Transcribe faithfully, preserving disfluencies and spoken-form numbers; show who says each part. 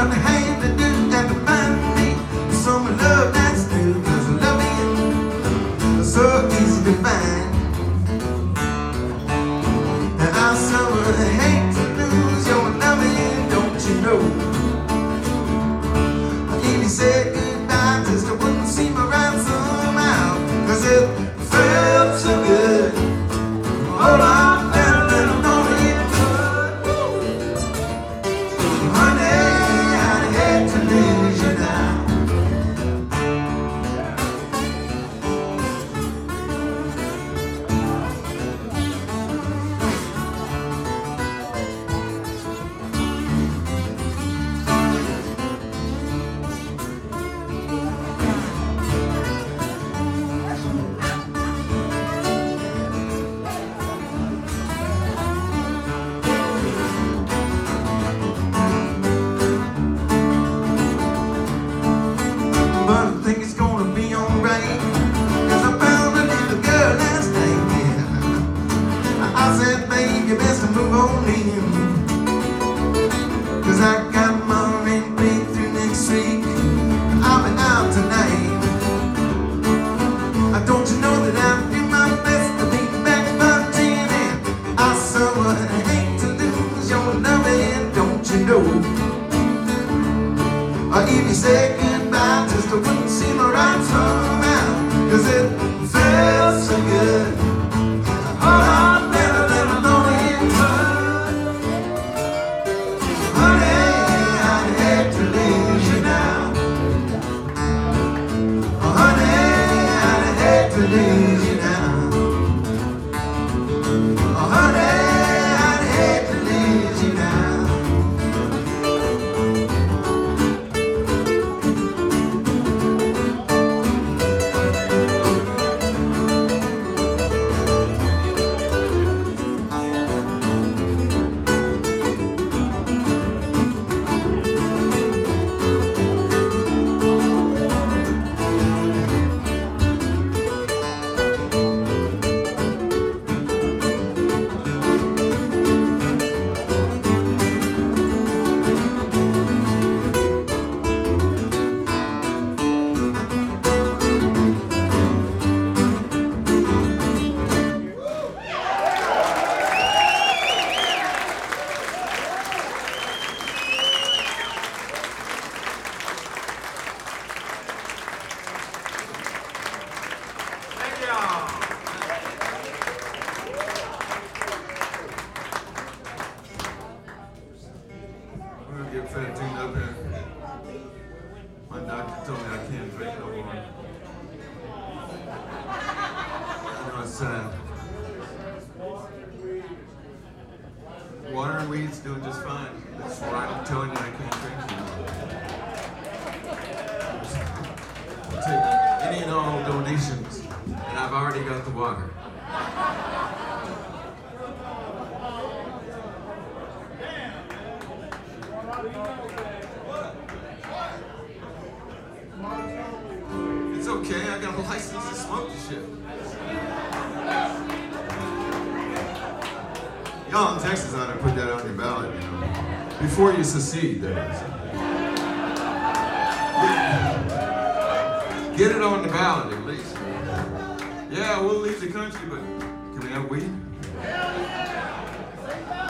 Speaker 1: what I have to do and to find me some love that's new, 'cause loving is so easy to find. And I so hate to lose your loving, don't you know? If you said goodbye, just I wouldn't seem right somehow, 'cause it felt so good. All I felt that I'm gonna get good. Honey, I'd hate to lose you now. But I think it's gonna be alright, 'cause I found a little girl last night, yeah. I said, babe, you best to move on in, 'cause I got my rent paid through next week. I'll be out tonight. Uh, Don't you know that I do my best to be back by ten, and I so hate to lose your loving, don't you know? Or if you say goodbye, just I wouldn't seem right somehow, 'cause it felt so good. Oh, I'm better than I'm gonna get good. Honey, I'd hate to lose you now. Oh, honey, I'd hate to lose you now. Oh, honey, I'd hate to lose you now. I'm gonna get fed tuned up here. My doctor told me I can't drink no more. I know it's sad. Water and weed's doing just fine. That's why I'm telling you I can't drink anymore. I'll take any and all donations, and I've already got the water. It's okay, I got a license to smoke the shit. Y'all in Texas ought to put that on your ballot, you know. Before you secede, that is. Get it on the ballot at least. Yeah, we'll leave the country, but can we have weed?